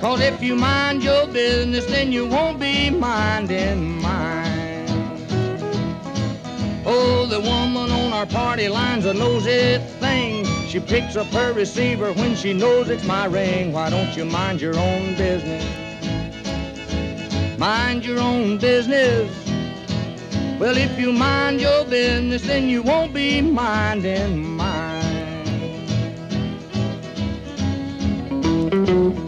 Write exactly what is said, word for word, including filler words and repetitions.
'Cause if you mind your business, then you won't be minding mine. Oh, the woman on our party line's a nosy thing. She picks up her receiver when she knows it's my ring. Why don't you mind your own business? Mind your own business. Well, if you mind your business, then you won't be minding mine.